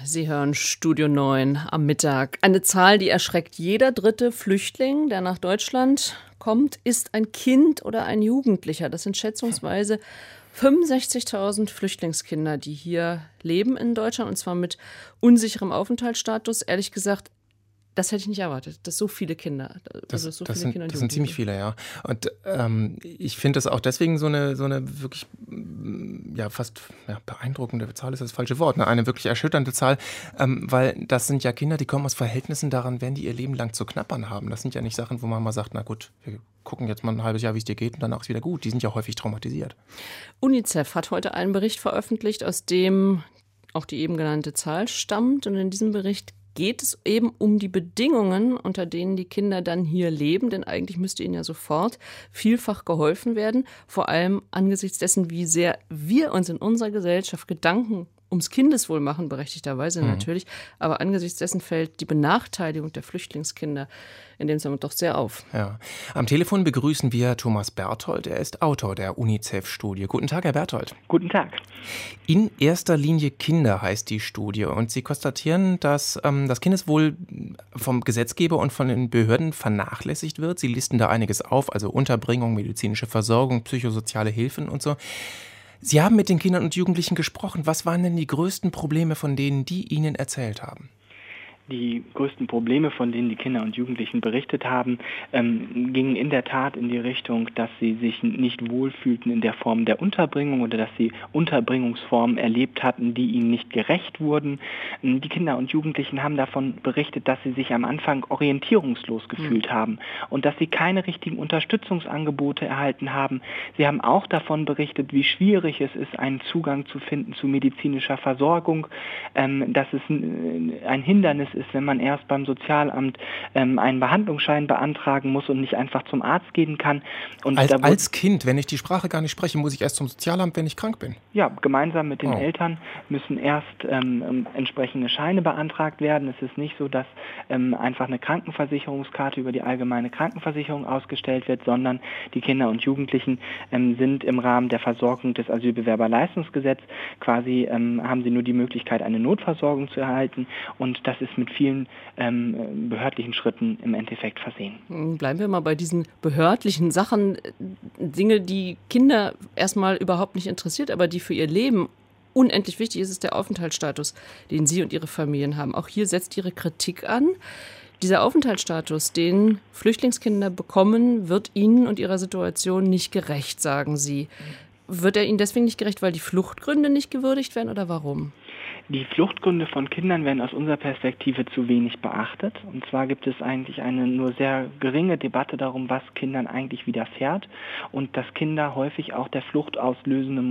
Sie hören Studio 9 am Mittag. Eine Zahl, die erschreckt. Jeder dritte Flüchtling, der nach Deutschland kommt, ist ein Kind oder ein Jugendlicher. Das sind schätzungsweise 65.000 Flüchtlingskinder, die hier leben in Deutschland, und zwar mit unsicherem Aufenthaltsstatus. Ehrlich gesagt, das hätte ich nicht erwartet, dass so viele Kinder, das sind ziemlich viele, ja. Und ich finde das auch deswegen so eine wirklich fast beeindruckende Zahl ist das falsche Wort, ne? Eine wirklich erschütternde Zahl, weil das sind ja Kinder, die kommen aus Verhältnissen, daran werden die ihr Leben lang zu knabbern haben. Das sind ja nicht Sachen, wo man mal sagt, na gut, wir gucken jetzt mal ein halbes Jahr, wie es dir geht, und danach ist wieder gut. Die sind ja häufig traumatisiert. UNICEF hat heute einen Bericht veröffentlicht, aus dem auch die eben genannte Zahl stammt, und in diesem Bericht geht es eben um die Bedingungen, unter denen die Kinder dann hier leben, denn eigentlich müsste ihnen ja sofort vielfach geholfen werden, vor allem angesichts dessen, wie sehr wir uns in unserer Gesellschaft Gedanken ums Kindeswohl machen, berechtigterweise natürlich, aber angesichts dessen fällt die Benachteiligung der Flüchtlingskinder in dem Zusammenhang doch sehr auf. Ja. Am Telefon begrüßen wir Thomas Berthold, er ist Autor der UNICEF-Studie. Guten Tag, Herr Berthold. Guten Tag. In erster Linie Kinder heißt die Studie, und Sie konstatieren, dass das Kindeswohl vom Gesetzgeber und von den Behörden vernachlässigt wird. Sie listen da einiges auf, also Unterbringung, medizinische Versorgung, psychosoziale Hilfen und so. Sie haben mit den Kindern und Jugendlichen gesprochen. Was waren denn die größten Probleme, von denen die Ihnen erzählt haben? Die größten Probleme, von denen die Kinder und Jugendlichen berichtet haben, gingen in der Tat in die Richtung, dass sie sich nicht wohlfühlten in der Form der Unterbringung oder dass sie Unterbringungsformen erlebt hatten, die ihnen nicht gerecht wurden. Die Kinder und Jugendlichen haben davon berichtet, dass sie sich am Anfang orientierungslos gefühlt haben und dass sie keine richtigen Unterstützungsangebote erhalten haben. Sie haben auch davon berichtet, wie schwierig es ist, einen Zugang zu finden zu medizinischer Versorgung, dass es ein Hindernis ist, wenn man erst beim Sozialamt einen Behandlungsschein beantragen muss und nicht einfach zum Arzt gehen kann. Und als Kind, wenn ich die Sprache gar nicht spreche, muss ich erst zum Sozialamt, wenn ich krank bin? Ja, gemeinsam mit den Eltern müssen erst entsprechende Scheine beantragt werden. Es ist nicht so, dass einfach eine Krankenversicherungskarte über die allgemeine Krankenversicherung ausgestellt wird, sondern die Kinder und Jugendlichen sind im Rahmen der Versorgung des Asylbewerberleistungsgesetzes quasi, haben sie nur die Möglichkeit, eine Notversorgung zu erhalten, und das ist mit vielen behördlichen Schritten im Endeffekt versehen. Bleiben wir mal bei diesen behördlichen Sachen, Dinge, die Kinder erstmal überhaupt nicht interessiert, aber die für ihr Leben unendlich wichtig ist der Aufenthaltsstatus, den Sie und Ihre Familien haben. Auch hier setzt Ihre Kritik an. Dieser Aufenthaltsstatus, den Flüchtlingskinder bekommen, wird ihnen und ihrer Situation nicht gerecht, sagen Sie. Wird er ihnen deswegen nicht gerecht, weil die Fluchtgründe nicht gewürdigt werden, oder warum? Die Fluchtgründe von Kindern werden aus unserer Perspektive zu wenig beachtet. Und zwar gibt es eigentlich eine nur sehr geringe Debatte darum, was Kindern eigentlich widerfährt, und dass Kinder häufig auch das fluchtauslösende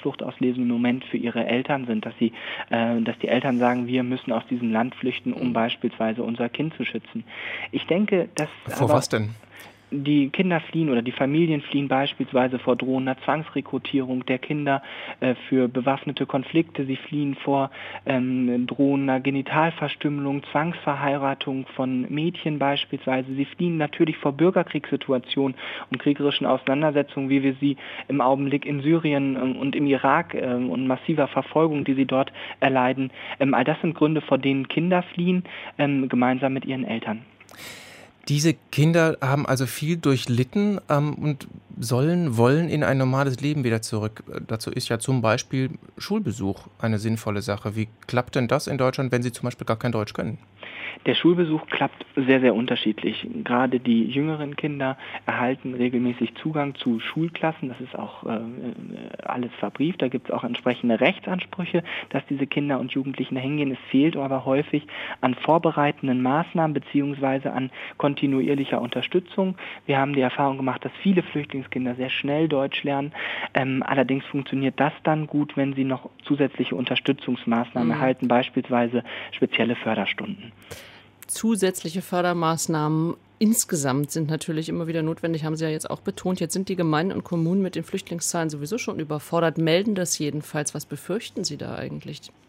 Moment für ihre Eltern sind, dass die Eltern sagen, wir müssen aus diesem Land flüchten, um beispielsweise unser Kind zu schützen. Ich denke, dass Vor was denn? Die Kinder fliehen oder die Familien fliehen beispielsweise vor drohender Zwangsrekrutierung der Kinder für bewaffnete Konflikte. Sie fliehen vor drohender Genitalverstümmelung, Zwangsverheiratung von Mädchen beispielsweise. Sie fliehen natürlich vor Bürgerkriegssituationen und kriegerischen Auseinandersetzungen, wie wir sie im Augenblick in Syrien und im Irak und massiver Verfolgung, die sie dort erleiden. All das sind Gründe, vor denen Kinder fliehen, gemeinsam mit ihren Eltern. Diese Kinder haben also viel durchlitten und wollen in ein normales Leben wieder zurück. Dazu ist ja zum Beispiel Schulbesuch eine sinnvolle Sache. Wie klappt denn das in Deutschland, wenn Sie zum Beispiel gar kein Deutsch können? Der Schulbesuch klappt sehr, sehr unterschiedlich. Gerade die jüngeren Kinder erhalten regelmäßig Zugang zu Schulklassen. Das ist auch alles verbrieft. Da gibt es auch entsprechende Rechtsansprüche, dass diese Kinder und Jugendlichen da hingehen. Es fehlt aber häufig an vorbereitenden Maßnahmen bzw. an kontinuierlicher Unterstützung. Wir haben die Erfahrung gemacht, dass viele Flüchtlingskinder sehr schnell Deutsch lernen. Allerdings funktioniert das dann gut, wenn sie noch zusätzliche Unterstützungsmaßnahmen erhalten, beispielsweise spezielle Förderstunden. Zusätzliche Fördermaßnahmen insgesamt sind natürlich immer wieder notwendig, haben Sie ja jetzt auch betont. Jetzt sind die Gemeinden und Kommunen mit den Flüchtlingszahlen sowieso schon überfordert, melden das jedenfalls. Was befürchten Sie da eigentlich?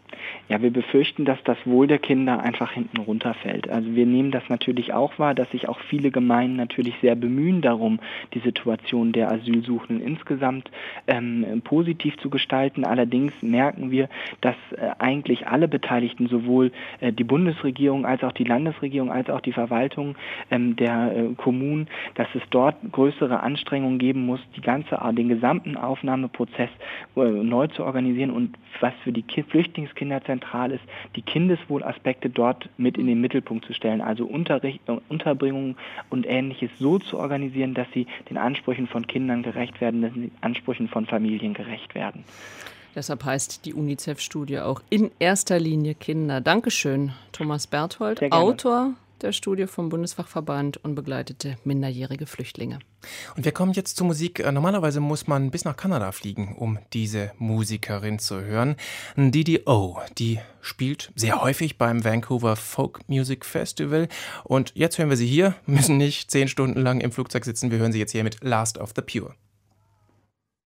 Ja, wir befürchten, dass das Wohl der Kinder einfach hinten runterfällt. Also wir nehmen das natürlich auch wahr, dass sich auch viele Gemeinden natürlich sehr bemühen darum, die Situation der Asylsuchenden insgesamt positiv zu gestalten. Allerdings merken wir, dass eigentlich alle Beteiligten, sowohl die Bundesregierung als auch die Landesregierung, als auch die Verwaltung der Kommunen, dass es dort größere Anstrengungen geben muss, den gesamten Aufnahmeprozess neu zu organisieren und was für die Flüchtlingskinder zentral ist, die Kindeswohlaspekte dort mit in den Mittelpunkt zu stellen, also Unterbringung und Ähnliches so zu organisieren, dass sie den Ansprüchen von Kindern gerecht werden, dass sie den Ansprüchen von Familien gerecht werden. Deshalb heißt die UNICEF-Studie auch in erster Linie Kinder. Dankeschön, Thomas Berthold, Autor der Studie vom Bundesfachverband und begleitete minderjährige Flüchtlinge. Und wir kommen jetzt zur Musik. Normalerweise muss man bis nach Kanada fliegen, um diese Musikerin zu hören. Didi O, die spielt sehr häufig beim Vancouver Folk Music Festival. Und jetzt hören wir sie hier, müssen nicht 10 Stunden lang im Flugzeug sitzen. Wir hören sie jetzt hier mit Last of the Pure.